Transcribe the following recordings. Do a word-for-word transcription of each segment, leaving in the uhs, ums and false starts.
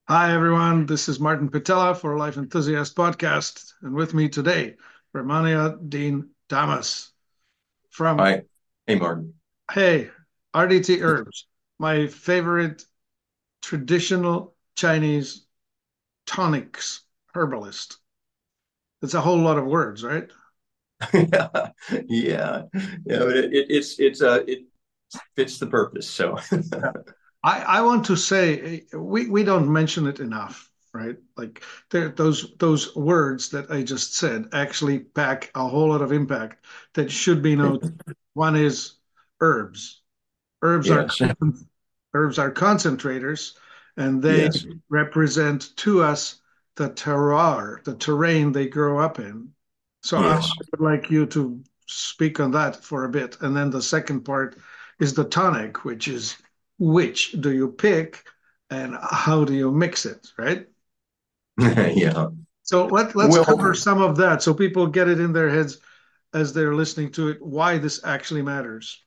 Hi, everyone. This is Martin Pitella for Life Enthusiast Podcast. And with me today, Ramania Dean Damas from, Hi. Hey, Martin. hey, R D T Herbs, my favorite traditional Chinese tonics herbalist. It's a whole lot of words, right? Yeah, yeah, yeah. But it, it, it's it's uh it fits the purpose. So Yeah. I, I want to say eh, we, we don't mention it enough, right? Like there, those those words that I just said actually pack a whole lot of impact that should be noted. One is herbs. Herbs are yes, herbs are concentrators, and they yes, represent to us the terroir, the terrain they grow up in. So I, I yes. would like you to speak on that for a bit. And then the second part is the tonic, which is which do you pick and how do you mix it, right? Yeah. So let, let's cover Well, some of that so people get it in their heads as they're listening to it, why this actually matters.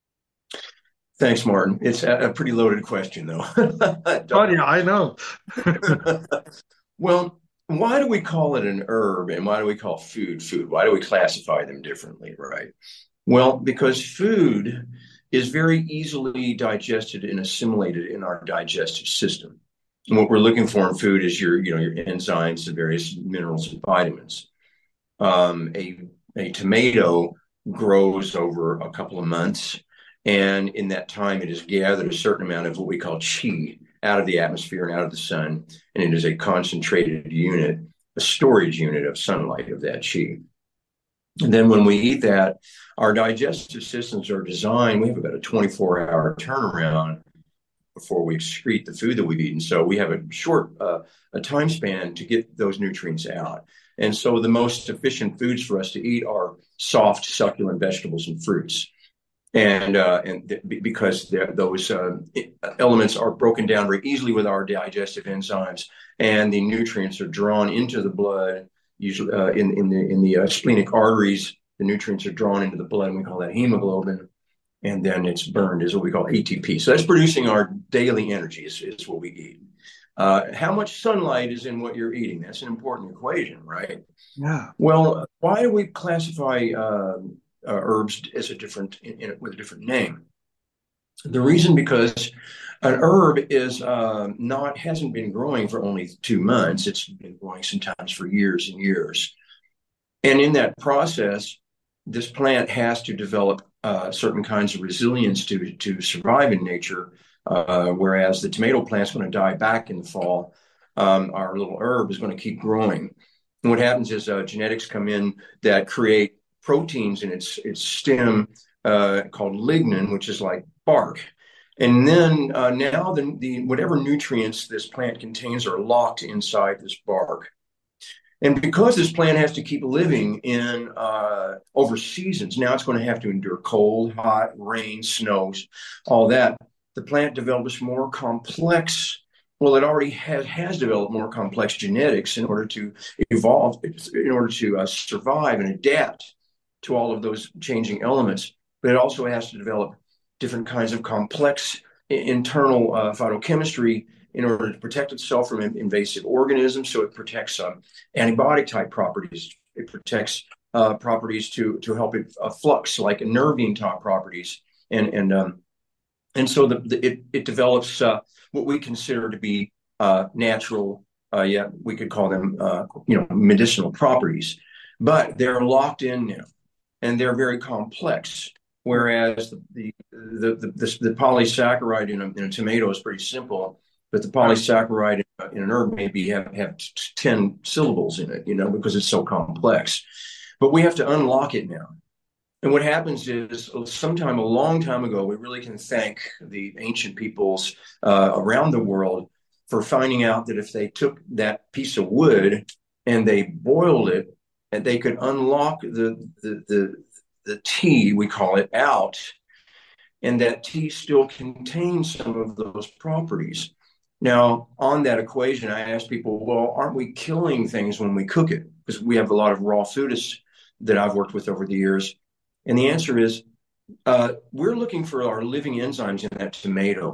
thanks, Martin. It's a, a pretty loaded question, though. Oh, Don't yeah, worry. I know. Well, why do we call it an herb, and why do we call food food? Why do we classify them differently, right? Well, because food is very easily digested and assimilated in our digestive system. And what we're looking for in food is your, you know, your enzymes, the various minerals and vitamins. Um, a a tomato grows over a couple of months, and in that time, it has gathered a certain amount of what we call qi out of the atmosphere and out of the sun, and it is a concentrated unit, a storage unit of sunlight of that qi. And then when we eat that, our digestive systems are designed, we have about a twenty-four hour turnaround before we excrete the food that we've eaten. So we have a short uh, a time span to get those nutrients out. And so the most efficient foods for us to eat are soft, succulent vegetables and fruits. And uh, and th- because those uh, elements are broken down very easily with our digestive enzymes, and the nutrients are drawn into the blood, usually uh, in in the in the uh, splenic arteries. The nutrients are drawn into the blood, and we call that hemoglobin, and then it's burned is what we call A T P. So that's producing our daily energy is, is what we eat. Uh, how much sunlight is in what you're eating? That's an important equation, right? Yeah. Well, why do we classify uh, uh, herbs as a different in, in, with a different name? The reason because an herb is uh, not hasn't been growing for only two months. It's been growing sometimes for years and years. And in that process, this plant has to develop uh, certain kinds of resilience to to survive in nature. Uh, whereas the tomato plant's going to die back in the fall, um, our little herb is going to keep growing. And what happens is uh, genetics come in that create proteins in its its stem uh, called lignin, which is like bark. And then uh, now the, the whatever nutrients this plant contains are locked inside this bark. And because this plant has to keep living in uh, over seasons, now it's going to have to endure cold, hot, rain, snows, all that. The plant develops more complex. Well, it already has, has developed more complex genetics in order to evolve, in order to uh, survive and adapt to all of those changing elements. But it also has to develop different kinds of complex internal uh, phytochemistry in order to protect itself from invasive organisms. So it protects um, antibiotic type properties. It protects uh, properties to to help it uh, flux like nervine type properties, and and um, and so the, the, it it develops uh, what we consider to be uh, natural. Uh, yeah, we could call them uh, you know medicinal properties, but they're locked in now, and they're very complex. Whereas the the the, the, the, the polysaccharide in a, in a tomato is pretty simple, but the polysaccharide in, a, in an herb maybe have, have ten syllables in it, you know, because it's so complex. But we have to unlock it now. And what happens is, sometime a long time ago, we really can thank the ancient peoples uh, around the world for finding out that if they took that piece of wood and they boiled it, and they could unlock the the the, the tea, we call it, out, and that tea still contains some of those properties. Now, on that equation, I ask people, well, aren't we killing things when we cook it? Because we have a lot of raw foodists that I've worked with over the years. And the answer is uh, we're looking for our living enzymes in that tomato.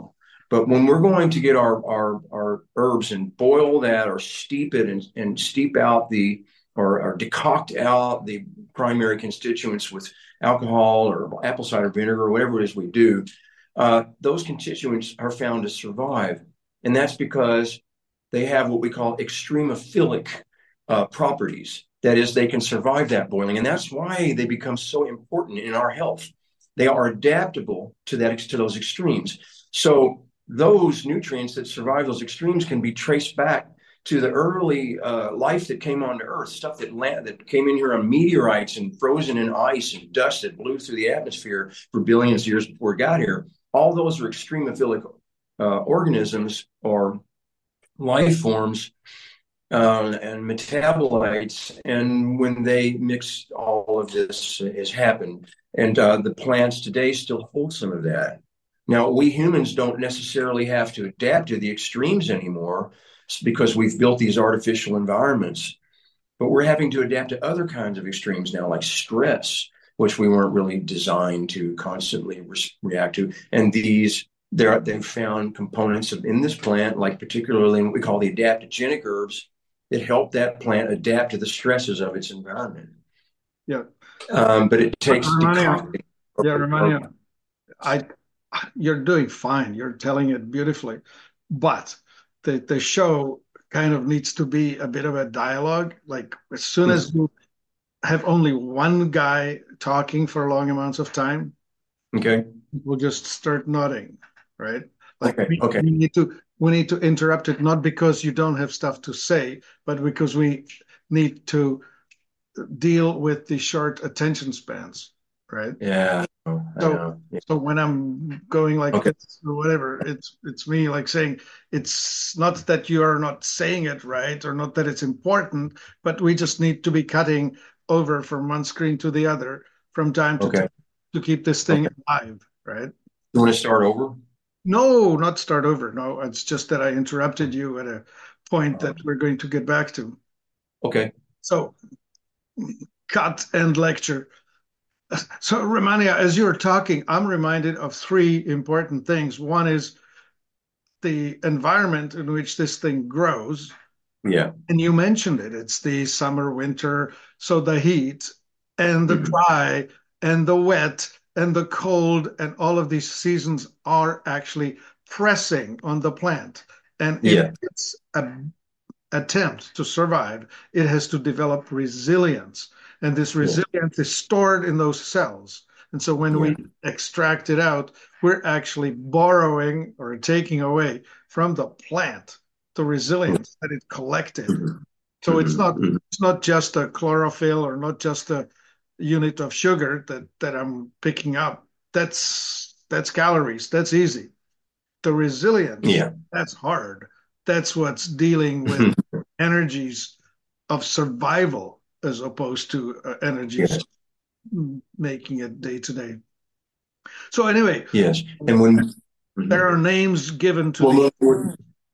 But when we're going to get our our, our herbs and boil that or steep it and, and steep out the or, or decoct out the primary constituents with alcohol or apple cider vinegar or whatever it is we do, uh, those constituents are found to survive. And that's because they have what we call extremophilic uh, properties. That is, they can survive that boiling. And that's why they become so important in our health. They are adaptable to that to those extremes. So those nutrients that survive those extremes can be traced back to the early uh, life that came onto Earth, stuff that land, that came in here on meteorites and frozen in ice and dust that blew through the atmosphere for billions of years before it got here. All those are extremophilic uh, organisms or life forms uh, and metabolites. And when they mix, all of this has happened. And uh, the plants today still hold some of that. Now, we humans don't necessarily have to adapt to the extremes anymore because we've built these artificial environments, but we're having to adapt to other kinds of extremes now, like stress, which we weren't really designed to constantly re- react to. And these, they've found components of, in this plant, like particularly what we call the adaptogenic herbs, that help that plant adapt to the stresses of its environment. Yeah. Um, but it takes Romania, decocting. yeah, Romania, I, you're doing fine. You're telling it beautifully, but the the show kind of needs to be a bit of a dialogue. Like as soon as you have only one guy talking for long amounts of time, okay, we'll just start nodding, right? Like okay, we, okay, we need to we need to interrupt it, not because you don't have stuff to say, but because we need to deal with the short attention spans, right? yeah, I So, know. Yeah. so when I'm going like Okay, this or whatever, it's it's me like saying it's not that you are not saying it right or not that it's important, but we just need to be cutting over from one screen to the other from time to okay, time to keep this thing okay. alive, right? You want to start over? No, not start over. No, it's just that I interrupted you at a point Uh, that we're going to get back to. okay. So, cut and lecture. So, Romania, as you're talking, I'm reminded of three important things. One is the environment in which this thing grows. Yeah. And you mentioned it. It's the summer, winter, so the heat and the Mhm. dry and the wet and the cold and all of these seasons are actually pressing on the plant. And in Yeah. its a, attempt to survive, it has to develop resilience. And this Yeah. resilience is stored in those cells. And so when Yeah. we extract it out, we're actually borrowing or taking away from the plant the resilience that it collected. Mhm. So it's Mhm. not Mhm. it's not just a chlorophyll or not just a unit of sugar that that I'm picking up. That's that's calories. That's easy. The resilience, Yeah. that's hard. That's what's dealing with energies of survival as opposed to uh, energies Yes. making it day to day. So anyway, Yes. And when there mhm. are names given to the well, look,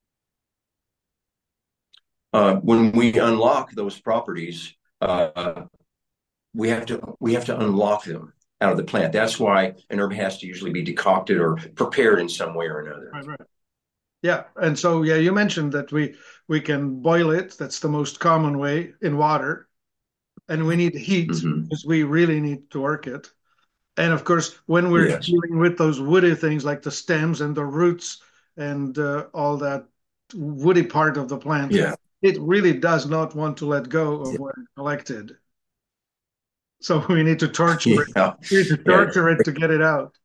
uh, when we unlock those properties, uh, we have to we have to unlock them out of the plant. That's why an herb has to usually be decocted or prepared in some way or another. right, right. Yeah, and so yeah, you mentioned that we we can boil it. That's the most common way in water, and we need heat Hmm. because we really need to work it. And of course, when we're Yes. dealing with those woody things like the stems and the roots and uh, all that woody part of the plant, Yeah. it really does not want to let go of Yeah. what it collected. So we need to torture it. Yeah. We need to Yeah. torture it to get it out.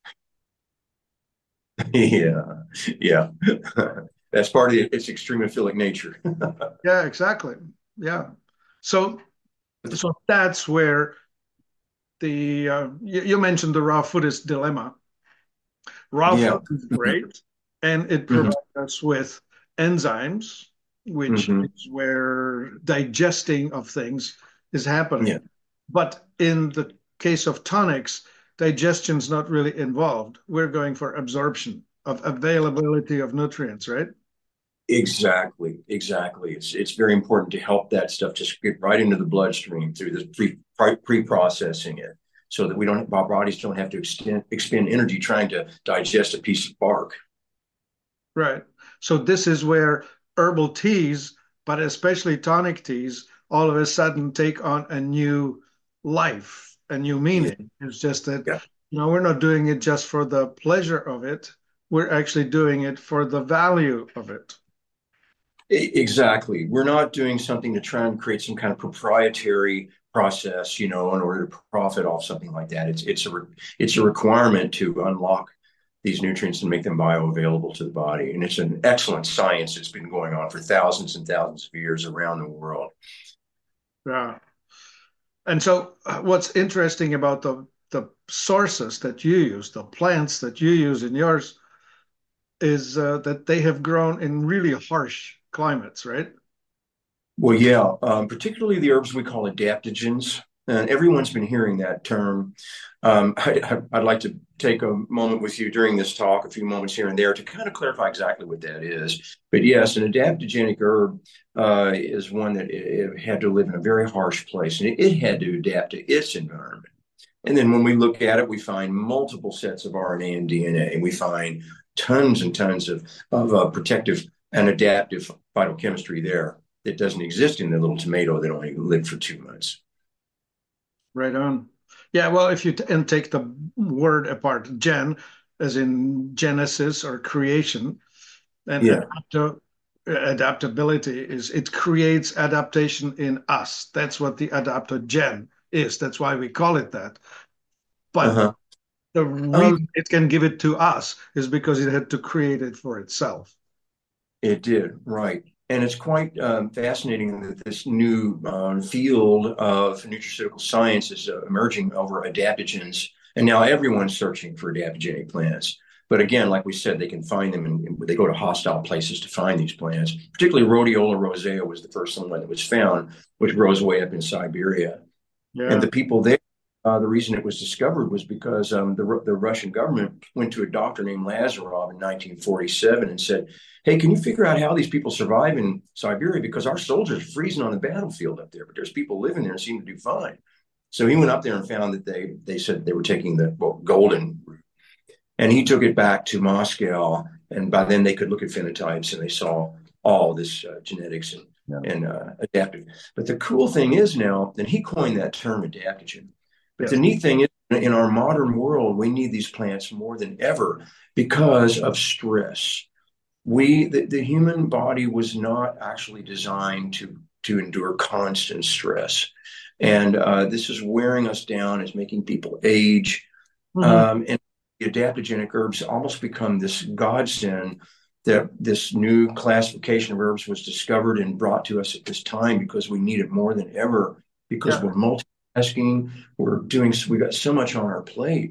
Yeah. Yeah. That's part of its extremophilic nature. Yeah, exactly. Yeah. So so that's where the uh, you, you mentioned the raw food is dilemma. Raw Yeah. food is great, and it Hmm. provides us with enzymes, which Hmm. is where digesting of things is happening. Yeah. But in the case of tonics, digestion is not really involved. We're going for absorption of availability of nutrients, right? Exactly, exactly. It's it's very important to help that stuff just get right into the bloodstream through this pre pre processing it, so that we don't our bodies don't have to extend expend energy trying to digest a piece of bark. Right. So this is where herbal teas, but especially tonic teas, all of a sudden take on a new life, a new Yeah. meaning. It's just that, Yeah. you know, we're not doing it just for the pleasure of it. We're actually doing it for the value of it. E- Exactly. We're not doing something to try and create some kind of proprietary process, you know, in order to profit off something like that. It's it's a re- it's a requirement to unlock these nutrients and make them bioavailable to the body. And it's an excellent science that's been going on for thousands and thousands of years around the world. Yeah. And so uh, what's interesting about the the sources that you use, the plants that you use in yours, is uh, that they have grown in really harsh climates, right? Well, yeah, um, particularly the herbs we call adaptogens. And everyone's been hearing that term. Um, I, I'd like to take a moment with you during this talk, a few moments here and there, to kind of clarify exactly what that is. But yes, an adaptogenic herb uh, is one that it, it had to live in a very harsh place, and it, it had to adapt to its environment. And then when we look at it, we find multiple sets of R N A and D N A, and we find tons and tons of, of uh, protective and adaptive phytochemistry there that doesn't exist in the little tomato that only lived for two months. Right on. Yeah, well, if you t and take the word apart, gen, as in Genesis or creation, and Yeah. adapto adaptability is it creates adaptation in us. That's what the adaptogen is. That's why we call it that. But Uh-huh. the Um, reason it can give it to us is because it had to create it for itself. it did, right. And it's quite um, fascinating that this new um, field of nutraceutical science is uh, emerging over adaptogens. And now everyone's searching for adaptogenic plants. But again, like we said, they can find them and they go to hostile places to find these plants. Particularly rhodiola rosea was the first one that was found, which grows way up in Siberia. And Yeah. the people there, uh, the reason it was discovered was because um, the, the Russian government went to a doctor named Lazarov in nineteen forty-seven and said, "Hey, can you figure out how these people survive in Siberia? Because our soldiers are freezing on the battlefield up there, but there's people living there and seem to do fine." So he went up there and found that they they said they were taking the well, golden route, and he took it back to Moscow. And by then they could look at phenotypes and they saw all this uh, genetics and Yeah. and uh, adaptive. But the cool thing is now, and he coined that term adaptogen. But the Yes. neat thing is, in our modern world, we need these plants more than ever because of stress. We, the, the human body was not actually designed to to endure constant stress, and uh, this is wearing us down. It's making people age, Mhm. um, and the adaptogenic herbs almost become this godsend that this new classification of herbs was discovered and brought to us at this time because we need it more than ever because Yeah. we're multitasking, we're doing, we got so much on our plate.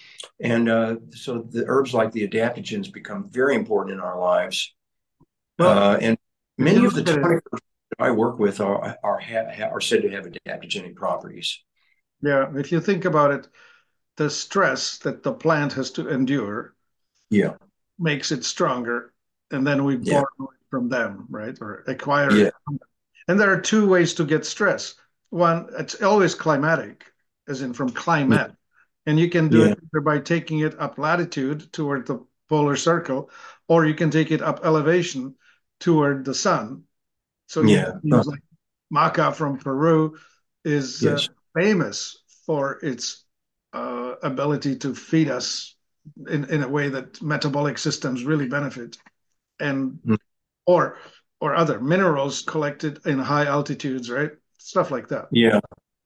And uh, so the herbs like the adaptogens become very important in our lives. Well, Uh, and if you many of the look at it, tonic herbs that I work with are, are, ha- are said to have adaptogenic properties. yeah, if you think about it, the stress that the plant has to endure Yeah, makes it stronger, and then we yeah, borrow it from them, right? Or acquire it. yeah, And there are two ways to get stress. One, it's always climatic, as in from yeah, climate. And you can do it yeah, either by taking it up latitude toward the polar circle, or you can take it up elevation toward the sun. So you have yeah. Uh, things like maca from Peru is uh, yes. famous for its uh, ability to feed us in, in a way that metabolic systems really benefit, and Mm, or or other minerals collected in high altitudes, right? Stuff like that. yeah.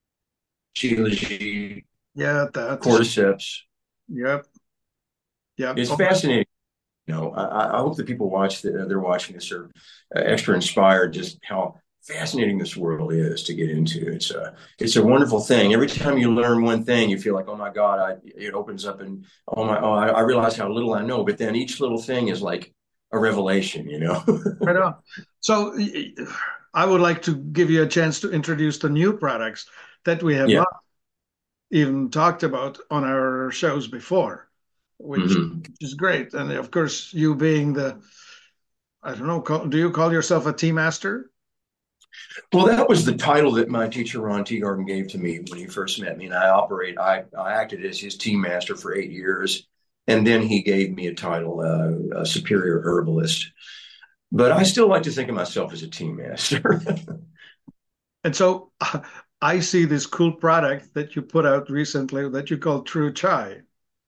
Shilajit, Yeah, that. cordyceps. Yep, yep. It's Oh, fascinating. You know, I, I hope that people watch that they're watching this are uh, extra inspired just how fascinating this world is to get into. It's a it's a wonderful thing. Every time you learn one thing, you feel like, oh my God, I, it opens up and oh my, oh, I, I realize how little I know. But then each little thing is like a revelation, you know? right on. So I would like to give you a chance to introduce the new products that we have Yeah. not even talked about on our shows before, which, Hmm. which is great. And of course, you being the, I don't know, call, do you call yourself a tea master? Well, that was the title that my teacher Ron Teagarden gave to me when he first met me, and I operate. I, I acted as his team master for eight years, And then he gave me a title, uh, a superior herbalist. But I still like to think of myself as a tea master. And so uh, I see this cool product that you put out recently that you call True Chai.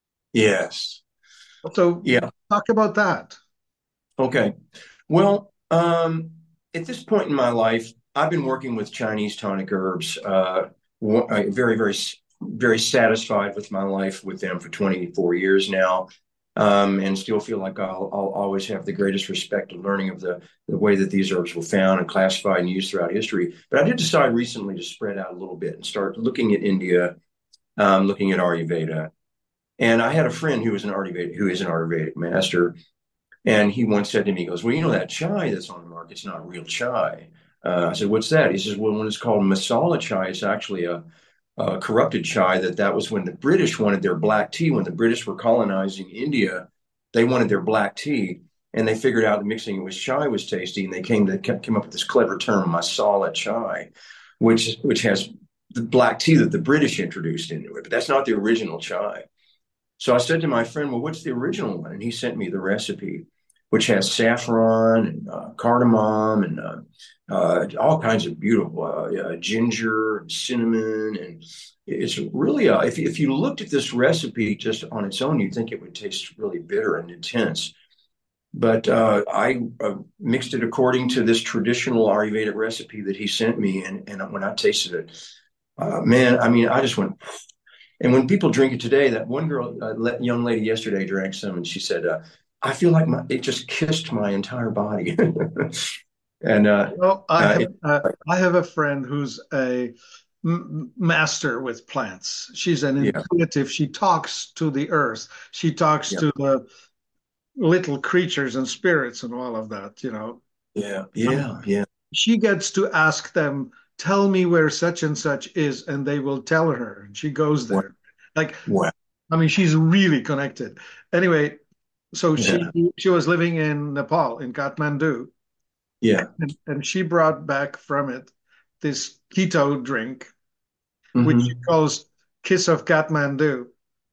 Yes. So Yeah. talk about that. Okay. Well, um, at this point in my life, I've been working with Chinese tonic herbs. Uh, very, very, very satisfied with my life with them for twenty-four years now, um, and still feel like I'll, I'll always have the greatest respect and learning of the, the way that these herbs were found and classified and used throughout history. But I did decide recently to spread out a little bit and start looking at India, um, looking at Ayurveda. And I had a friend who was an Ayurvedic, who is an Ayurvedic master, and he once said to me, he goes, well, you know, that chai that's on the market, it's not real chai. Uh, I said, what's that? He says, well, when it's called masala chai, it's actually a, a corrupted chai. That that was when the British wanted their black tea. When the British were colonizing India, they wanted their black tea. And they figured out that mixing it with chai was tasty. And they came to came up with this clever term, masala chai, which, which has the black tea that the British introduced into it. But that's not the original chai. So I said to my friend, well, what's the original one? And he sent me the recipe, which has saffron and uh, cardamom and uh, uh, all kinds of beautiful uh, uh, ginger and cinnamon. And it's really, uh, if, if you looked at this recipe just on its own, you'd think it would taste really bitter and intense. But uh, I uh, mixed it according to this traditional Ayurvedic recipe that he sent me. And, and when I tasted it, uh, man, I mean, I just went, and when people drink it today, that one girl, uh, young lady yesterday drank some, and she said, uh, "I feel like my, it just kissed my entire body." and uh, Well, I uh, have it, uh, I have a friend who's a m- master with plants. She's an yeah, intuitive. She talks to the earth. She talks yeah, to the little creatures and spirits and all of that, you know. yeah, yeah, yeah, She gets to ask them, tell me where such and such is, and they will tell her. And she goes wow, there. Like, wow, I mean, she's really connected. Anyway, so she yeah, she was living in Nepal, in Kathmandu, yeah, and, and she brought back from it this keto drink, which she hmm, calls Kiss of Kathmandu.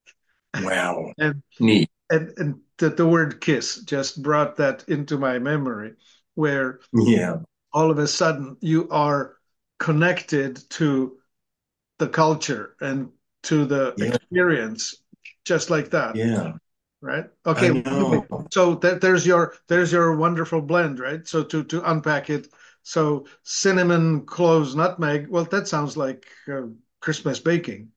wow, And neat, and, and the, the word kiss just brought that into my memory, where yeah, all of a sudden you are connected to the culture and to the yeah, experience just like that, yeah. right? I Okay, anyway, know. so that, there's your there's your wonderful blend, right? So to to unpack it, so cinnamon, cloves, nutmeg, well, that sounds like uh, Christmas baking.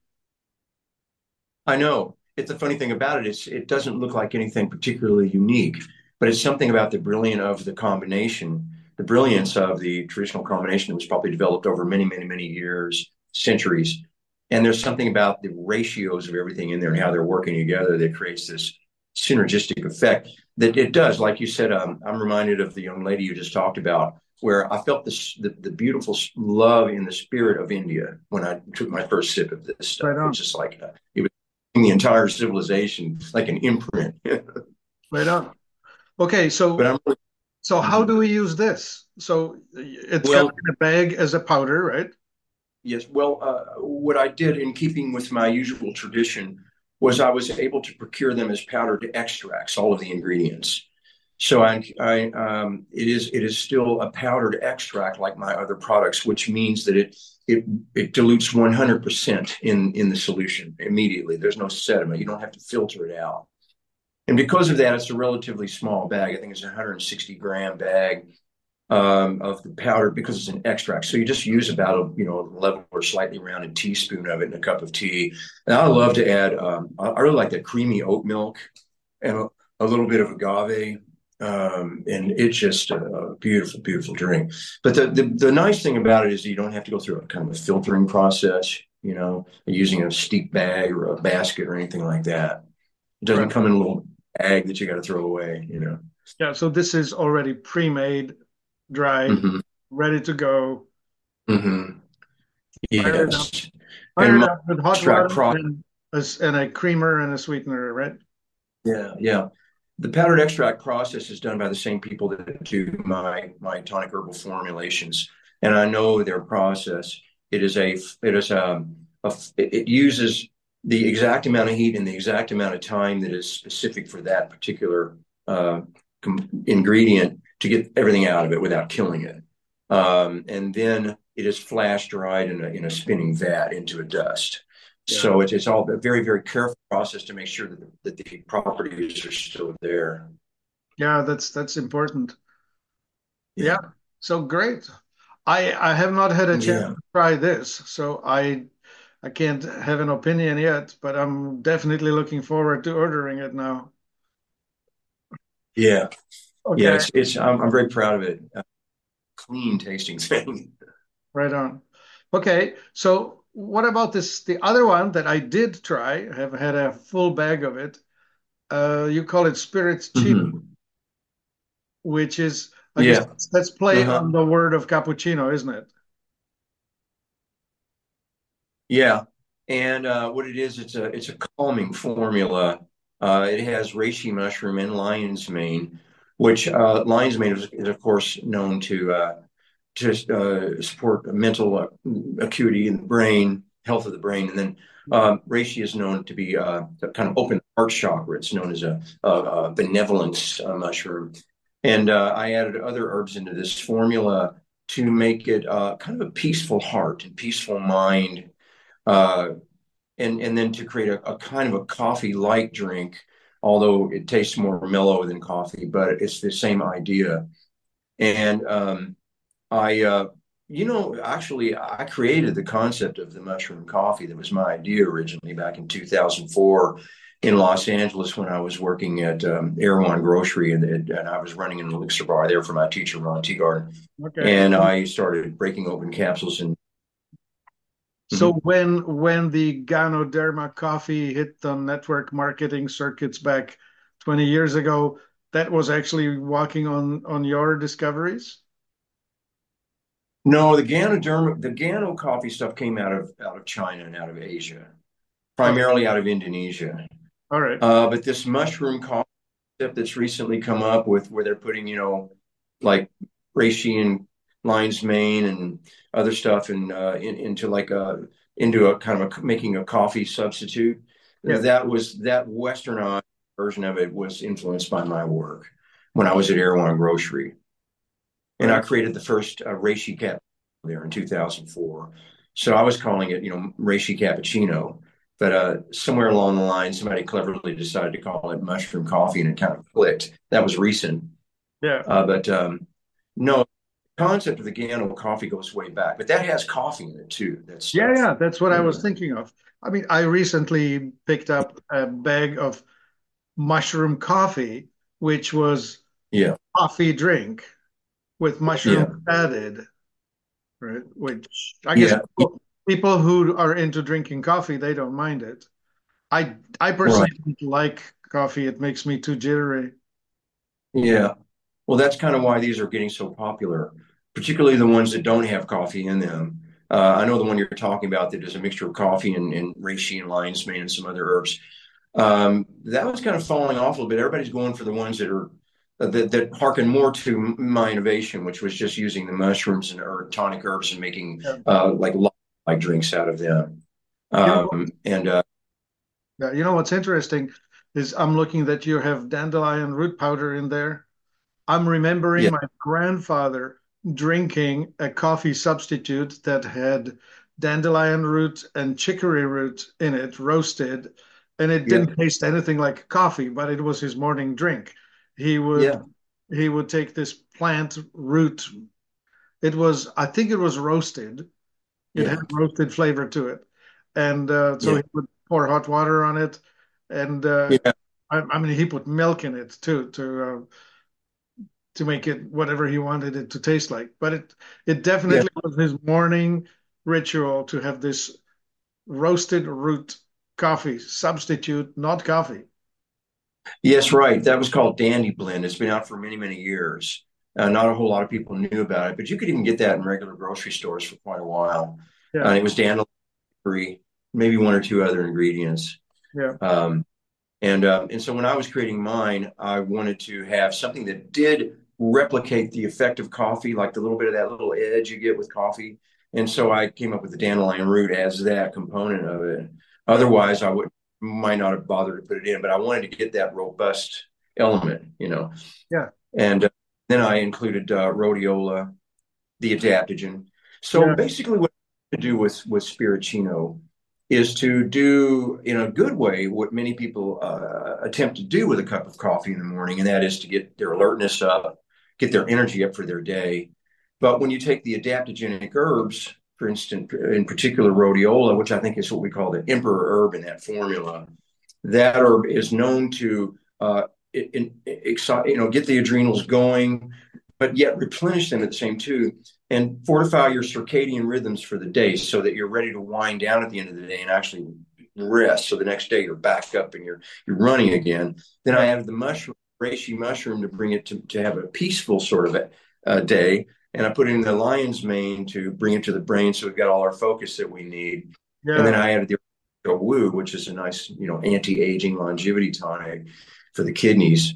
I know. It's the funny thing about it is it doesn't look like anything particularly unique, but it's something about the brilliance of the combination, the brilliance of the traditional combination that was probably developed over many, many, many years, centuries. And there's something about the ratios of everything in there and how they're working together that creates this synergistic effect that it does. Like you said, um, I'm reminded of the young lady you just talked about, where I felt this, the, the beautiful love in the spirit of India when I took my first sip of this Right stuff. It's on, just like, uh, it was the entire civilization like an imprint. right on. Okay, but so I'm really, so how mhm. do we use this? So it's got Well, in a bag as a powder, right? yes. Well, uh, what I did in keeping with my usual tradition was I was able to procure them as powdered extracts, all of the ingredients. So I, I um, it is it is still a powdered extract like my other products, which means that it it it dilutes one hundred percent in in the solution immediately. There's no sediment. You don't have to filter it out. And because of that, it's a relatively small bag. I think it's a one hundred sixty gram bag um, of the powder because it's an extract. So you just use about a you know a level or slightly rounded teaspoon of it in a cup of tea. And I love to add. Um, I, I really like that creamy oat milk and a, a little bit of agave. Um, and it's just a beautiful, beautiful drink. But the, the the nice thing about it is you don't have to go through a kind of a filtering process. You know, using a steep bag or a basket or anything like that. It doesn't Right. come in a little bag that you got to throw away. You know. Yeah, so this is already pre-made, dried, Mm-hmm. ready to go. Mm-hmm. Fire it up. Yes. Fire And it my up with hot extract water process, and a, and a creamer and a sweetener, right? yeah, yeah. The powdered extract process is done by the same people that do my my tonic herbal formulations, and I know their process. It is a it is a, a it uses the exact amount of heat and the exact amount of time that is specific for that particular uh, ingredient to get everything out of it without killing it. Um, and then it is flash dried in a, in a spinning vat into a dust. Yeah. So it's, it's all a very, very careful process to make sure that the, that the properties are still there. Yeah, that's that's important. Yeah. Yeah. So great. I I have not had a chance Yeah. to try this, so I I can't have an opinion yet, but I'm definitely looking forward to ordering it now. Yeah. Yeah. Okay, It's, it's, I'm, I'm very proud of it. Uh, clean tasting thing. right on. Okay, so what about this, the other one that I did try, I have had a full bag of it. Uh, you call it Spirits Cheap, Hmm. which is, I guess Yeah. that's play Uh-huh. on the word of cappuccino, isn't it? Yeah. And uh, what it is, it's a it's a calming formula. Uh, it has reishi mushroom and lion's mane, which uh, lion's mane is, is of course known to uh, to uh, support mental uh, acuity in the brain, health of the brain, and then um, reishi is known to be uh, to kind of open the heart chakra. It's known as a, a, a benevolence uh, mushroom, and uh, I added other herbs into this formula to make it uh, kind of a peaceful heart and peaceful mind uh, and and then to create a, a kind of a coffee light drink, although it tastes more mellow than coffee, but it's the same idea. And um, I, uh, you know, actually, I created the concept of the mushroom coffee. That was my idea originally back in two thousand four in Los Angeles when I was working at um, Erewhon Grocery, and, and I was running an elixir bar there for my teacher, Ron Teagarden. Okay. And I started breaking open capsules and So Mhm. when when the Ganoderma coffee hit the network marketing circuits back twenty years ago, that was actually walking on on your discoveries? No, the Ganoderma, the Gano coffee stuff came out of out of China and out of Asia, Okay. primarily out of Indonesia. All right. Uh, but this mushroom coffee stuff that's recently come up with where they're putting, you know, like reishi and lion's mane and other stuff and uh, in, into like a into a kind of a making a coffee substitute. Yeah. That was that westernized version of it was influenced by my work when I was at Erewhon Grocery. And Right. I created the first uh, reishi cap there in two thousand four. So I was calling it, you know, reishi cappuccino. But uh, somewhere along the line, somebody cleverly decided to call it mushroom coffee, and it kind of clicked. That was recent. Yeah. Uh, but um, no, the concept of the Gano coffee goes way back. But that has coffee in it too. That Yeah, stuff. yeah, that's what I Yeah. was thinking of. I mean, I recently picked up a bag of mushroom coffee, which was Yeah. coffee drink with mushrooms Yeah. added, right? Which I guess Yeah. people, people who are into drinking coffee, they don't mind it. I I Right. personally don't like coffee. It makes me too jittery. Yeah. Well, that's kind of why these are getting so popular, particularly the ones that don't have coffee in them. Uh, I know the one you're talking about that is a mixture of coffee and, and reishi and lion's mane and some other herbs. Um, that was kind of falling off a little bit. Everybody's going for the ones that are uh, that that harken more to my innovation, which was just using the mushrooms and herb, tonic herbs and making Yeah. uh, like like drinks out of them. You know, Um, and uh, yeah, you know what's interesting is I'm looking that you have dandelion root powder in there. I'm remembering yeah, my grandfather drinking a coffee substitute that had dandelion root and chicory root in it, roasted, and it yeah, didn't taste anything like coffee, but it was his morning drink. He would yeah, he would take this plant root. It was, I think it was roasted. It had yeah, roasted flavor to it. And uh, so yeah, he would pour hot water on it. And uh, yeah, I, I mean, he put milk in it too to uh, to make it whatever he wanted it to taste like. But it it yeah. definitely was his morning ritual to have this roasted root coffee substitute, not coffee. Yes, right. That was called Dandy Blend. It's been out for many, many years. Uh, not a whole lot of people knew about it, but you could even get that in regular grocery stores for quite a while. Uh, Yeah, and it was dandelion free, maybe one or two other ingredients. yeah, Um, and um, and so when I was creating mine, I wanted to have something that did replicate the effect of coffee, like the little bit of that little edge you get with coffee. And so I came up with the dandelion root as that component of it. Yeah. Otherwise, I would might not have bothered to put it in, but I wanted to get that robust element, you know. Yeah. And uh, then I included uh, rhodiola, the adaptogen. So Yeah. basically, what to do with with Spirituino is to do in a good way what many people uh, attempt to do with a cup of coffee in the morning, and that is to get their alertness up, get their energy up for their day. But when you take the adaptogenic herbs, for instance, in particular rhodiola, which I think is what we call the emperor herb in that formula, that herb is known to uh, in, in, you know get the adrenals going, but yet replenish them at the same too, and fortify your circadian rhythms for the day so that you're ready to wind down at the end of the day and actually rest. So the next day you're back up and you're you're running again. Then Yeah. I added the mushroom, reishi mushroom, to bring it to, to have a peaceful sort of a, a day. And I put in the lion's mane to bring it to the brain, so we've got all our focus that we need. And then Yeah. I added the woo, which is a nice, you know, anti-aging longevity tonic for the kidneys.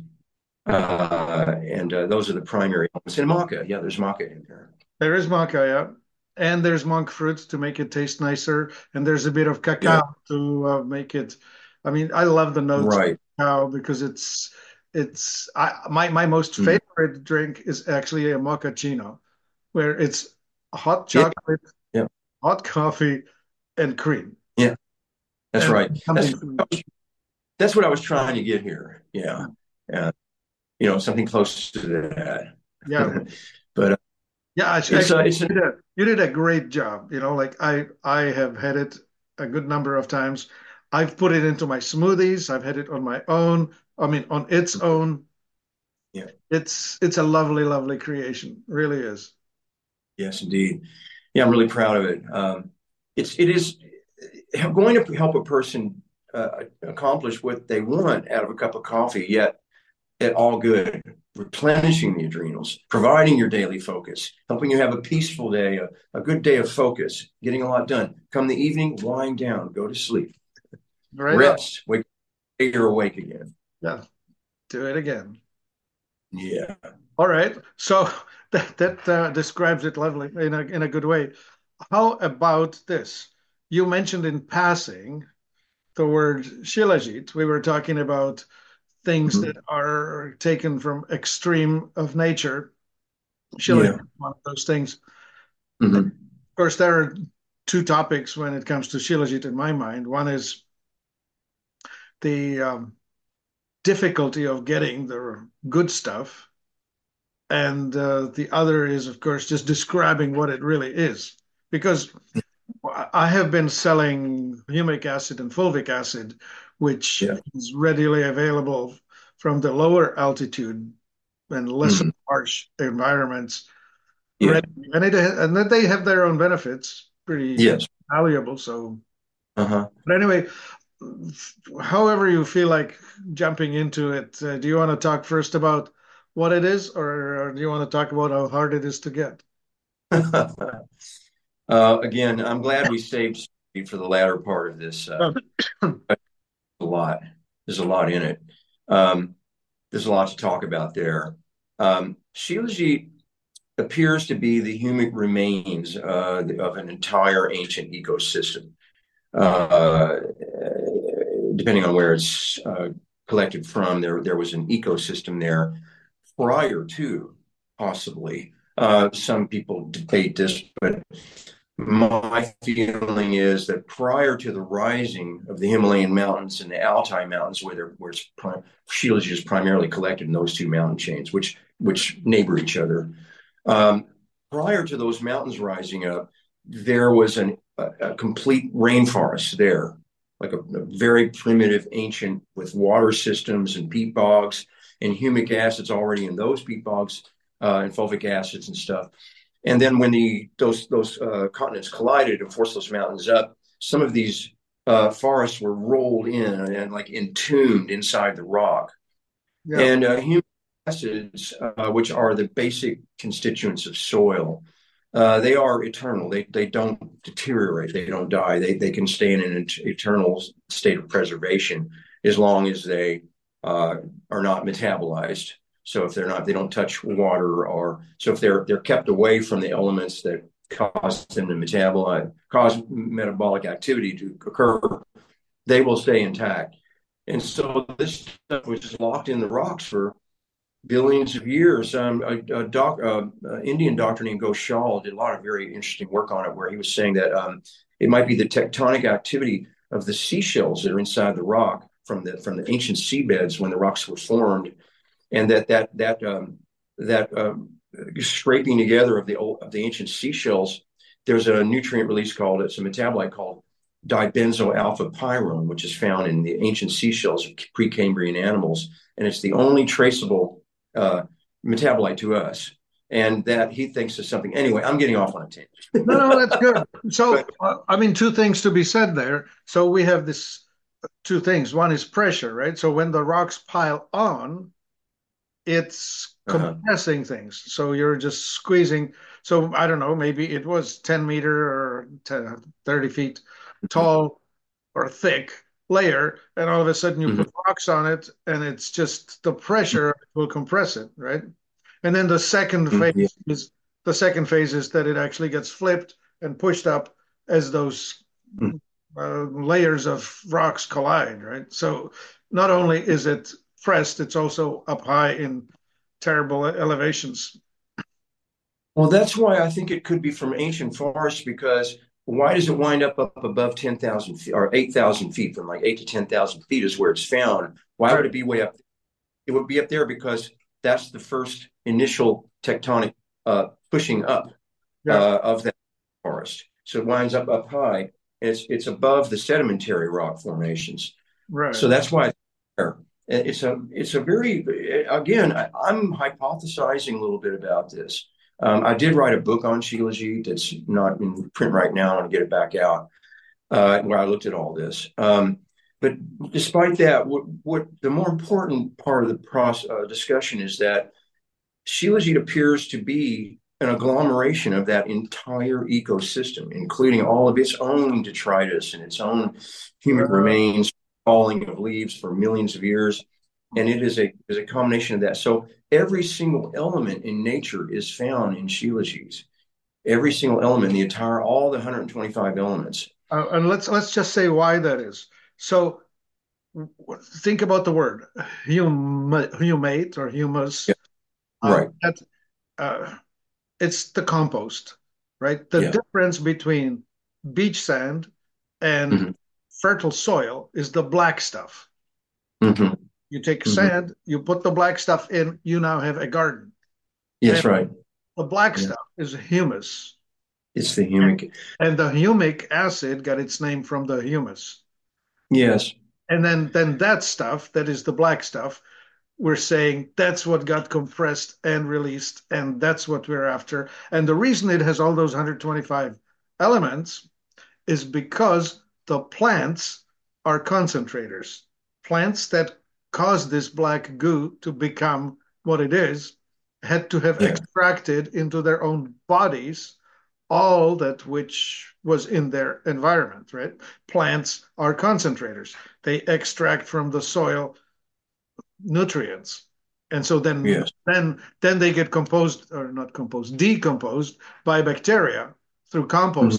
Uh, and uh, those are the primary elements. And maca, yeah, there's maca in there. There is maca, yeah. And there's monk fruit to make it taste nicer. And there's a bit of Yeah, cacao to uh, make it. I mean, I love the notes of right. cacao because it's it's I my my most Mm. favorite drink is actually a mochaccino, where it's hot Yeah, chocolate, yeah, hot coffee, and cream, yeah. That's and right. That's something sweet. that's what I was trying to get here. Yeah, yeah. You know, something close to that. Yeah, But uh, yeah. Actually, it's uh, it's a you did a, you did a great job. You know, like I I have had it a good number of times. I've put it into my smoothies. I've had it on my own. I mean, on its own. yeah. It's it's a lovely, lovely creation. Really is. Yes, indeed. Yeah, I'm really proud of it. Um, it's it is going to help a person uh, accomplish what they want out of a cup of coffee, yet at all good, replenishing the adrenals, providing your daily focus, helping you have a peaceful day, a, a good day of focus, getting a lot done. Come the evening, wind down, go to sleep, Right on. rest, wake, you're awake again. Yeah. Do it again. Yeah. All right. So that that uh, describes it lovely in a in a good way. How about this? You mentioned in passing the word shilajit. We were talking about things that Mhm. are taken from extreme of nature. Shilajit Yeah. is one of those things. Of Hmm. course, there are two topics when it comes to shilajit in my mind. One is the um, difficulty of getting the good stuff, and uh, the other is, of course, just describing what it really is. Because I have been selling humic acid and fulvic acid, which Yeah. is readily available from the lower altitude and less Hmm. harsh environments. Yeah. Ready, and it and that they have their own benefits, pretty Yes. valuable. So, Uh-huh. but anyway, however you feel like jumping into it, uh, do you want to talk first about what it is, or, or do you want to talk about how hard it is to get? Uh, again, I'm glad we saved for the latter part of this. Uh, a lot. There's a lot in it. Um, there's a lot to talk about there. Um, Shilajit appears to be the humic remains uh, of an entire ancient ecosystem, uh, depending on where it's uh, collected from. There, there was an ecosystem there prior to, possibly. Uh, some people debate this, but my feeling is that prior to the rising of the Himalayan mountains and the Altai mountains, where there where Shilajit is primarily collected in those two mountain chains, which which neighbor each other. Um, prior to those mountains rising up, there was an, a, a complete rainforest there, like a, a very primitive, ancient, with water systems and peat bogs and humic acids already in those peat bogs uh, and fulvic acids and stuff. And then when the those those uh, continents collided and forced those mountains up, some of these uh, forests were rolled in and like entombed inside the rock. Yeah, And uh, humic acids, uh, which are the basic constituents of soil, uh, they are eternal. They they don't deteriorate. They don't die. They they can stay in an eternal state of preservation as long as they uh, are not metabolized. So if they're not, they don't touch water, or so if they're they're kept away from the elements that cause them to metabolize, cause metabolic activity to occur, they will stay intact. And so this stuff was just locked in the rocks for billions of years. Um, a, a doc, uh, uh, Indian doctor named Ghoshal did a lot of very interesting work on it, where he was saying that um, it might be the tectonic activity of the seashells that are inside the rock from the from the ancient seabeds when the rocks were formed, and that that that um, that um, scraping together of the old, of the ancient seashells. There's a nutrient release called it's a metabolite called dibenzoyl alpha pyrrole, which is found in the ancient seashells of Precambrian animals, and it's the only traceable uh, metabolite to us. And that he thinks is something. Anyway, I'm getting off on a tangent. No, no, that's good. So, But uh, I mean, two things to be said there. So we have this two things. One is pressure, right? So when the rocks pile on, it's uh-huh. compressing things. So you're just squeezing. So I don't know, maybe it was ten meter or ten, thirty feet tall or thick layer, and all of a sudden you Mm-hmm. put rocks on it, and it's just the pressure will compress it, right? And then the second Mm-hmm. Yeah. phase is the second phase is that it actually gets flipped and pushed up as those uh, layers of rocks collide, right? So not only is it pressed, it's also up high in terrible elevations. Well, that's why I think it could be from ancient forests, because why does it wind up up above ten thousand feet or eight thousand feet? From like eight to ten thousand feet is where it's found. Why would Right. it be way up? It would be up there because that's the first initial tectonic uh, pushing up Yeah. uh, of that forest. So it winds up up high. And it's it's above the sedimentary rock formations. Right. So that's why it's there. It's a it's a very again. I, I'm hypothesizing a little bit about this. Um, I did write a book on Shilajit that's not in print right now. I want to get it back out uh, where I looked at all this. Um, but despite that, what, what the more important part of the process, uh, discussion is that Shilajit appears to be an agglomeration of that entire ecosystem, including all of its own detritus and its own humic Uh, remains, falling of leaves for millions of years. And it is a is a combination of that. So every single element in nature is found in Shilajit. Every single element, the entire, all the one hundred twenty-five elements. uh, and let's let's just say why that is. So think about the word hum, humate or Yeah, humus. Uh, right. that uh, it's the compost, right? The Yeah. difference between beach sand and Hmm. fertile soil is the black stuff. Hmm. You take Hmm. sand, you put the black stuff in, you now have a garden. And Yes, right. the black Yeah. stuff is humus. It's the And, humic. and the humic acid got its name from the humus. Yes. And then, then that stuff, that is the black stuff, we're saying that's what got compressed and released, and that's what we're after. And the reason it has all those one hundred twenty-five elements is because the plants are concentrators. Plants that cause this black goo to become what it is had to have Yeah. extracted into their own bodies all that which was in their environment, right? Plants are concentrators. They extract from the soil nutrients. And so then Yes. then then they get composed or not composed, decomposed by bacteria through Mhm. composting.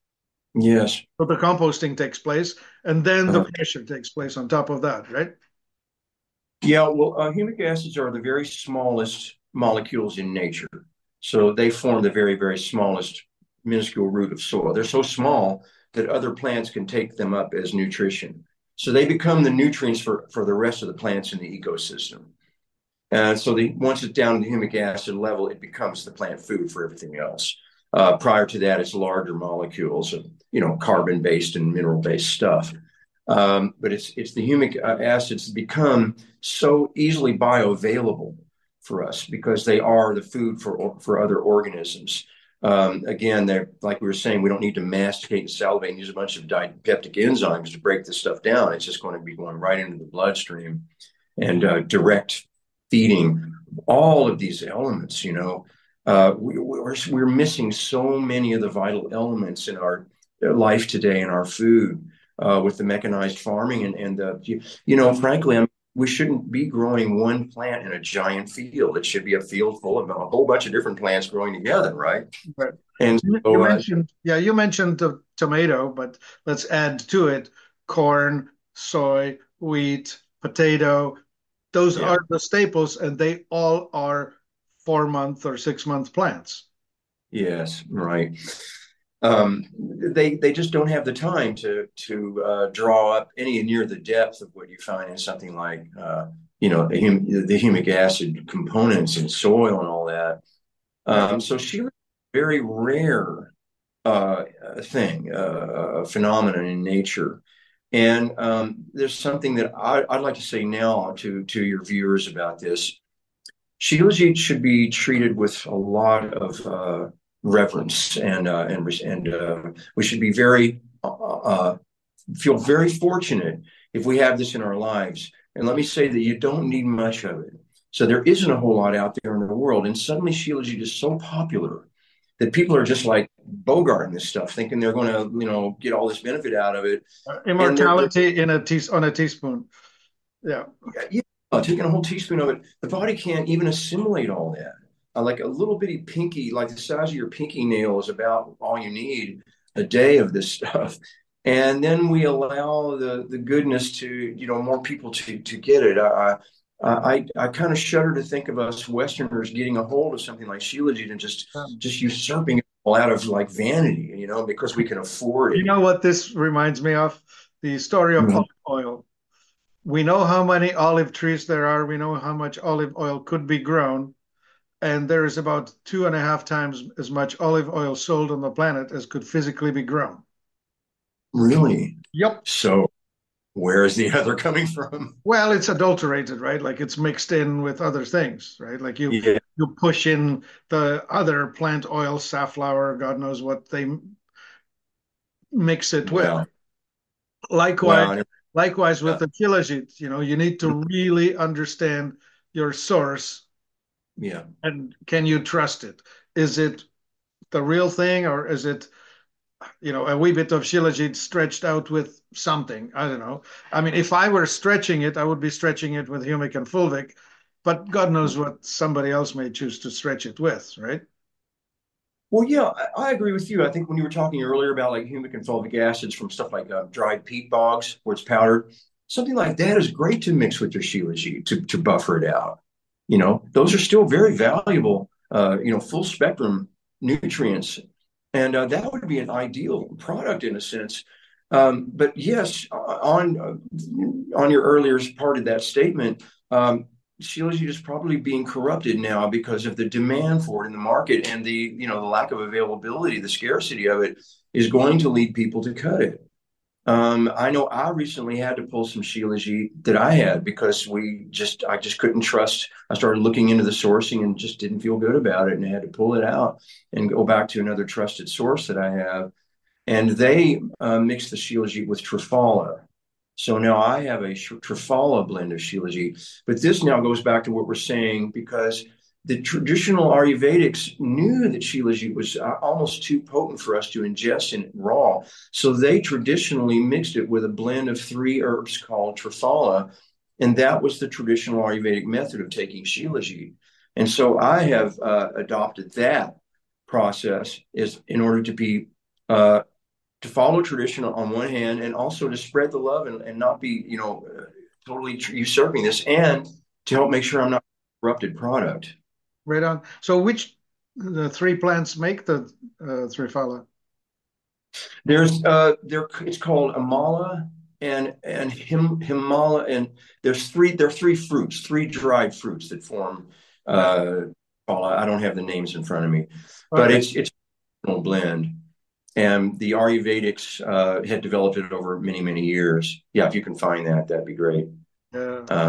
Yes. So the composting takes place, and then the Uh, pressure takes place on top of that, right? yeah. Well, uh, humic acids are the very smallest molecules in nature. So they form the very, very smallest minuscule root of soil. They're so small that other plants can take them up as nutrition. So they become the nutrients for, for the rest of the plants in the ecosystem. And so the, once it's down to the humic acid level, it becomes the plant food for everything else. Uh, prior to that, it's larger molecules of, you know, carbon-based and mineral-based stuff. Um, but it's it's the humic uh, acids that become so easily bioavailable for us because they are the food for for other organisms. Um, again, they're like we were saying, we don't need to masticate and salivate and use a bunch of dipeptic enzymes to break this stuff down. It's just going to be going right into the bloodstream and uh, direct feeding all of these elements. You know, uh, we, we're we're missing so many of the vital elements in our life today in our food uh, with the mechanized farming and and the you, you know, frankly, I'm, we shouldn't be growing one plant in a giant field. It should be a field full of a whole bunch of different plants growing together, right? Right. And You you so, uh, mentioned, yeah, you mentioned the tomato, but let's add to it corn, soy, wheat, potato. Those Yeah. are the staples, and they all are four month or six month plants. Yes. Right. Um, they they just don't have the time to to uh, draw up any near the depth of what you find in something like uh, you know the, hum the humic acid components in soil and all that. Right. Um, so Sheila's a very rare uh, thing, uh, a phenomenon in nature. And um, there's something that I, I'd like to say now to to your viewers about this. Shilajit should be treated with a lot of uh, reverence, and uh, and and uh, we should be very uh, uh, feel very fortunate if we have this in our lives. And let me say that you don't need much of it. So there isn't a whole lot out there in the world, and suddenly Shilajit is so popular that people are just like bogarting this stuff, thinking they're going to, you know, get all this benefit out of it, Uh, and they're they're immortality in a tea on a teaspoon. Yeah. yeah, yeah, taking a whole teaspoon of it, the body can't even assimilate all that. Uh, like a little bitty pinky, like the size of your pinky nail, is about all you need a day of this stuff. And then we allow the the goodness to, you know, more people to to get it. I I I kind of shudder to think of us Westerners getting a hold of something like Shilajit and just Um, just usurping it all out of like vanity, you know, because we can afford you it. know what this reminds me of? The story of Mhm. olive oil. We know how many olive trees there are. We know how much olive oil could be grown. And there is about two and a half times as much olive oil sold on the planet as could physically be grown. Really? Yep. So where is the other coming from? Well, it's adulterated, right? Like it's mixed in with other things, right? Like you Yeah. you push in the other plant oil, safflower, God knows what they mix it with. Well, Likewise, well, likewise with uh, the shilajit, you know, you need to really understand your source yeah. and can you trust it? Is it the real thing or is it, you know, a wee bit of shilajit stretched out with something? I don't know. I mean, if I were stretching it, I would be stretching it with humic and fulvic, but God knows what somebody else may choose to stretch it with, right? Well, yeah, I, I agree with you. I think when you were talking earlier about like humic and fulvic acids from stuff like uh, dried peat bogs where it's powdered, something like that is great to mix with your shilajit to to buffer it out. You know, those are still very valuable, uh, you know, full spectrum nutrients, and uh, that would be an ideal product in a sense. Um, but yes, on uh, on your earlier part of that statement, um, Shilajit is probably being corrupted now because of the demand for it in the market, and the, you know, the lack of availability, the scarcity of it is going to lead people to cut it. Um, I know I recently had to pull some Shilajit that I had because we just I just couldn't trust. I started looking into the sourcing and just didn't feel good about it, and I had to pull it out and go back to another trusted source that I have, and they uh, mix the Shilajit with Trifala. So now I have a Trifala blend of Shilajit. But this now goes back to what we're saying, because the traditional Ayurvedics knew that Shilajit was uh, almost too potent for us to ingest in raw. So they traditionally mixed it with a blend of three herbs called Trifala. And that was the traditional Ayurvedic method of taking Shilajit. And so I have uh, adopted that process is in order to be uh, to follow tradition on one hand, and also to spread the love, and, and not be, you know, uh, totally usurping this, and to help make sure I'm not a corrupted product. Right on. So which the three plants make the uh, Trifala? There's uh there it's called Amala and and Him Himala, and there's three there are three fruits, three dried fruits that form Right. uh I don't have the names in front of me, but Okay. it's it's a blend. And the Ayurvedics uh, had developed it over many, many years. Yeah, if you can find that, that'd be great. Yeah. Uh,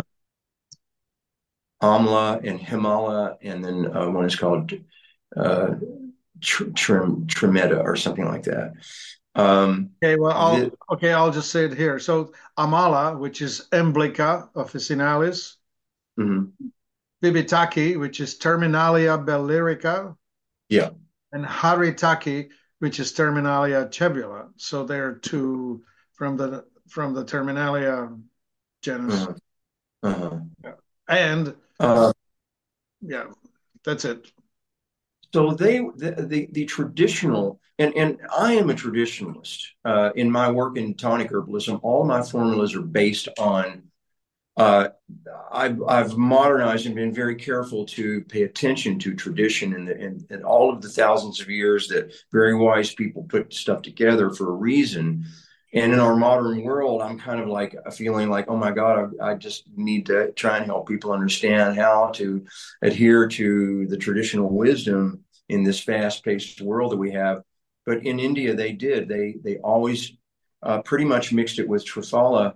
Amla and Himala, and then uh, one is called uh, tr- trim, Trimeta or something like that. Um, Okay. Well, the, I'll okay. I'll just say it here. So Amala, which is Emblica officinalis, mhm, Bibitaki, which is Terminalia bellerica, yeah. and Haritaki, which is Terminalia tubula. So they're two from the from the Terminalia genus. Uh-huh, uh-huh. Yeah. And Uh, yeah, that's it. So they the the, the traditional and and I am a traditionalist uh, in my work in tonic herbalism. All my formulas are based on. Uh, I've I've modernized and been very careful to pay attention to tradition and, and and all of the thousands of years that very wise people put stuff together for a reason. And in our modern world, I'm kind of like feeling like, oh my God, I, I just need to try and help people understand how to adhere to the traditional wisdom in this fast-paced world that we have. But in India, they did. They they always uh, pretty much mixed it with Triphala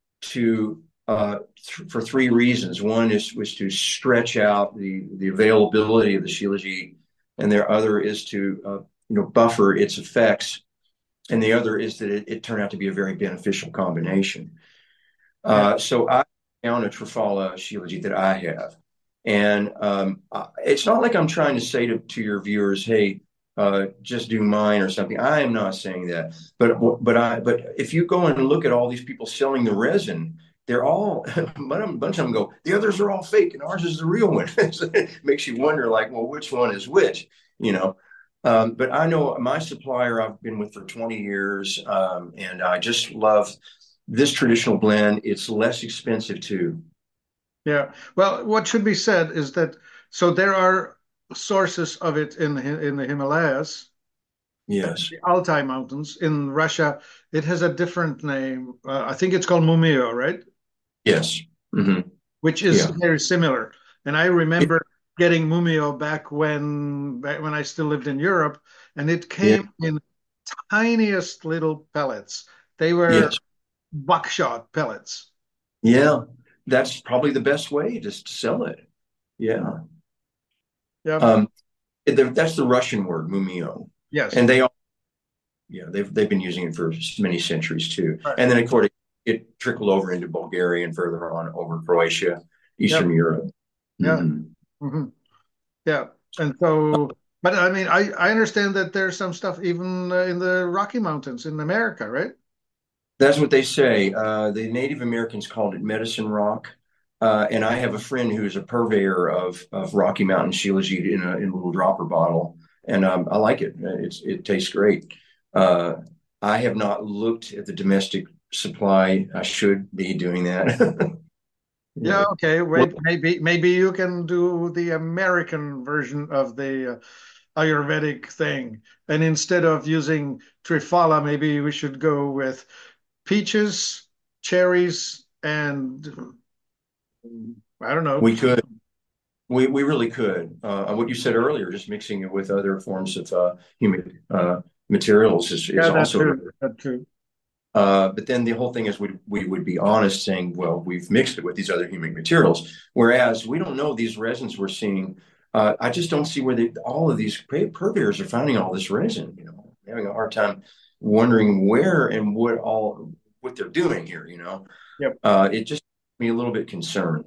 to uh, th- for three reasons. One is was to stretch out the the availability of the Shilajit, and their other is to uh, you know buffer its effects, and the other is that it, it turned out to be a very beneficial combination. Yeah. Uh, so I found a Triphala Shilajit that I have, and um, it's not like I'm trying to say to, to your viewers, hey. Uh, just do mine or something. I am not saying that, but but I but if you go and look at all these people selling the resin, they're all a bunch of them go. The others are all fake, and ours is the real one. It makes you wonder, like, well, which one is which? You know. Um, but I know my supplier I've been with for twenty years, um, and I just love this traditional blend. It's less expensive too. Yeah. Well, what should be said is that so there are sources of it in the, in the Himalayas, Yes. the Altai Mountains. In Russia, it has a different name. Uh, I think it's called Mumio, right? Yes. Hmm. Which is Yeah. very similar. And I remember getting Mumio back when back when I still lived in Europe, and it Yeah. came in tiniest little pellets. They were Yes. buckshot pellets. Yeah. That's probably the best way just to sell it. Yeah. Yeah. Um, that's the Russian word, mumio, Yes. and they all, yeah, they've they've been using it for many centuries too. Right. And then of course it trickled over into Bulgaria and further on over Croatia, Yep. Eastern Europe. Yeah. Hmm. Hmm. Yeah. And so, but I mean, I I understand that there's some stuff even uh, in the Rocky Mountains in America, right? That's what they say. Uh, the Native Americans called it medicine rock. Uh, and I have a friend who's a purveyor of, of Rocky Mountain Shilajit in a, in a little dropper bottle. And um, I like it. It's, it tastes great. Uh, I have not looked at the domestic supply. I should be doing that. Yeah. Yeah. Okay. Well, Wait. Maybe maybe you can do the American version of the uh, Ayurvedic thing, and instead of using Triphala, maybe we should go with peaches, cherries, and I don't know. we could. We, we really could. Uh, what you said earlier, just mixing it with other forms of uh, humic uh, materials is, is Yeah, that also. too. That too. Uh, but then the whole thing is we, we would be honest saying, well, we've mixed it with these other humic materials, whereas we don't know these resins we're seeing. Uh, I just don't see where they, all of these purveyors are finding all this resin. You know, I'm having a hard time wondering where and what all what they're doing here. You know, Yep. uh, it just makes me a little bit concerned.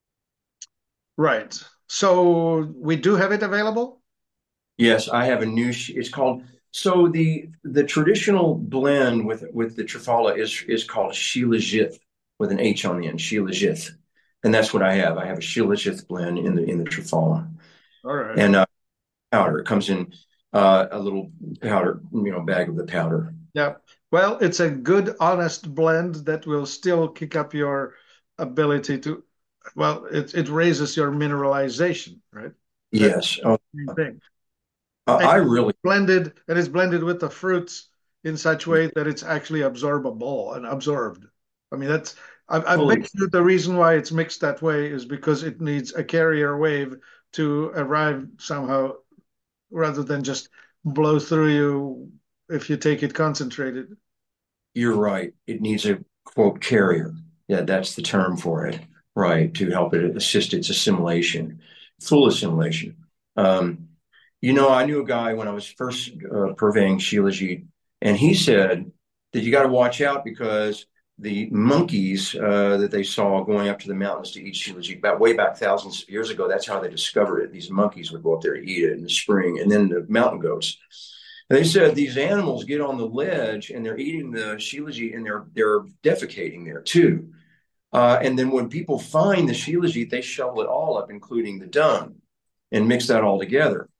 Right. So we do have it available. Yes, I have a new. It's called so the the traditional blend with with the Triphala is is called Shilajit with an H on the end, Shilajit, and that's what I have. I have a Shilajit blend in the in the Triphala, All right. and uh, powder. It comes in uh, a little powder, you know, bag of the powder. Yeah. Well, it's a good, honest blend that will still kick up your ability to, well, it it raises your mineralization, right? That's Yes, oh, the main thing. And I really blended, and it's blended with the fruits in such way that it's actually absorbable and absorbed. I mean, that's I, I bet fully. you the reason why it's mixed that way is because it needs a carrier wave to arrive somehow rather than just blow through you if you take it concentrated. You're right. It needs a quote carrier. Yeah, that's the term for it. Right, to help it assist its assimilation, full assimilation. Um, You know, I knew a guy when I was first uh, purveying Shilajit, and he said that you got to watch out because the monkeys uh, that they saw going up to the mountains to eat Shilajit, about way back thousands of years ago, that's how they discovered it. These monkeys would go up there to eat it in the spring, and then the mountain goats. And they said these animals get on the ledge and they're eating the Shilajit and they're they're defecating there too. Uh, and then when people find the Shilajit, they shovel it all up, including the dung, and mix that all together.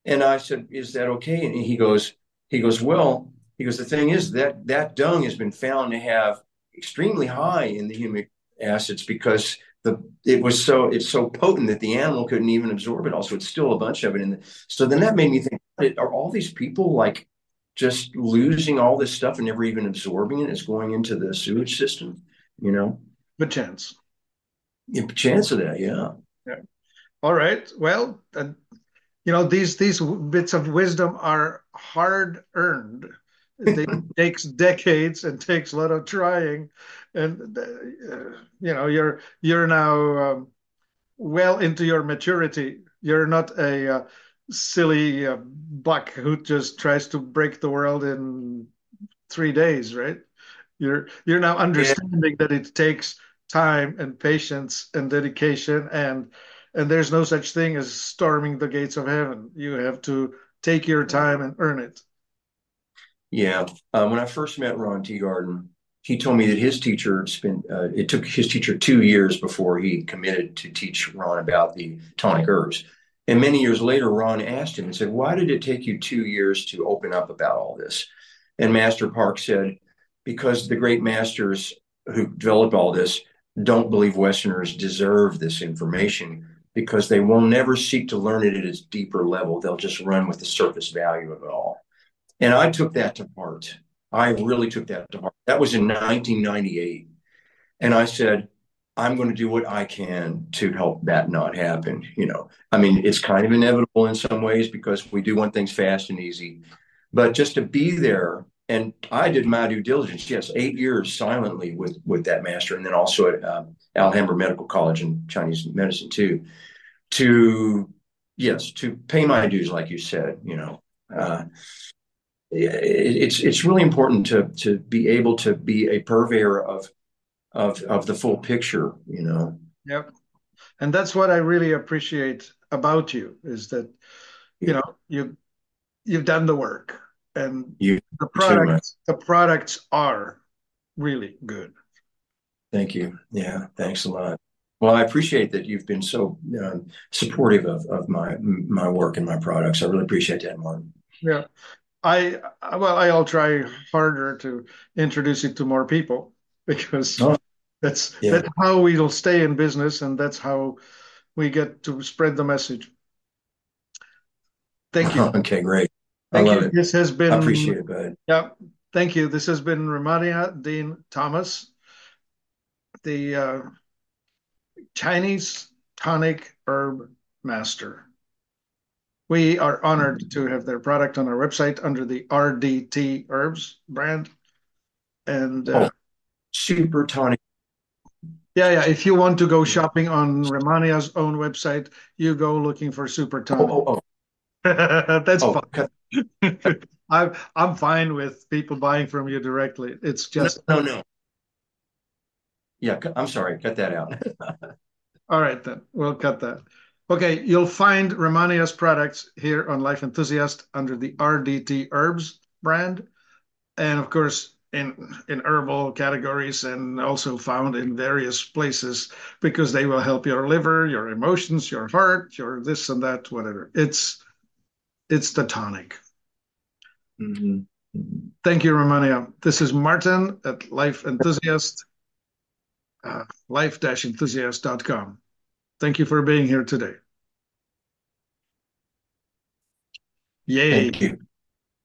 And I said, is that okay? And he goes, he goes, well, he goes, the thing is that that dung has been found to have extremely high in the humic acids because the it was so it's so potent that the animal couldn't even absorb it. Also, it's still a bunch of it in the, so then that made me think, are all these people like just losing all this stuff and never even absorbing it? It's going into the sewage system, you know? Good chance. Yeah, chance of that, yeah. Yeah. All right. Well, uh, you know, these these bits of wisdom are hard earned. It takes decades and takes a lot of trying, and uh, you know, you're you're now um, well into your maturity. You're not a uh, silly uh, buck who just tries to break the world in three days, right? You're you're now Yeah, understanding that it takes time and patience and dedication, and and there's no such thing as storming the gates of heaven. You have to take your time and earn it. yeah. Uh, when I first met Ron Teagarden, he told me that his teacher spent, uh, it took his teacher two years before he committed to teach Ron about the tonic herbs. And many years later, Ron asked him and said, why did it take you two years to open up about all this? And Master Park said, because the great masters who developed all this don't believe Westerners deserve this information because they will never seek to learn it at its deeper level. They'll just run with the surface value of it all. And I took that to heart. I really took that to heart. That was in nineteen ninety-eight. And I said, I'm going to do what I can to help that not happen. You know, I mean, it's kind of inevitable in some ways because we do want things fast and easy, but just to be there. And I did my due diligence. Yes, eight years silently with with that master, and then also at um, Alhambra Medical College in Chinese medicine too. To yes, to pay my dues, like you said. You know, uh, it's it's really important to to be able to be a purveyor of of of the full picture, you know. Yep. And that's what I really appreciate about you is that, you know, you you've done the work and You the too, man. products the products are really good. Thank you. Yeah, thanks a lot. Well, I appreciate that you've been so um, supportive of of my my work and my products. I really appreciate that, Martin. Yeah. I well, I'll try harder to introduce it to more people because Oh, that's yeah. that's how we'll stay in business and that's how we get to spread the message. Thank you. Okay, great. I Thank love you. it. This has I been, appreciate it, bud. yeah, thank you. This has been Ramania Dean Thomas, the uh, Chinese tonic herb master. We are honored to have their product on our website under the R D T Herbs brand. And uh, Oh, super tonic. yeah, yeah, if you want to go shopping on Ramania's own website, you go looking for Super Oh, Tonic. oh, oh, That's oh. fine. I'm I'm fine with people buying from you directly. It's No, just no, no. Yeah, I'm sorry. Cut that out. all right then. We'll cut that. Okay, you'll find Romania's products here on Life Enthusiast under the R D T Herbs brand, and of course in in herbal categories, and also found in various places because they will help your liver, your emotions, your heart, your this and that, whatever. It's it's the tonic. Mhm. Thank you, Romania. This is Martin at Life Enthusiast, uh, life enthusiast dot com. Thank you for being here today. Yay. Thank you.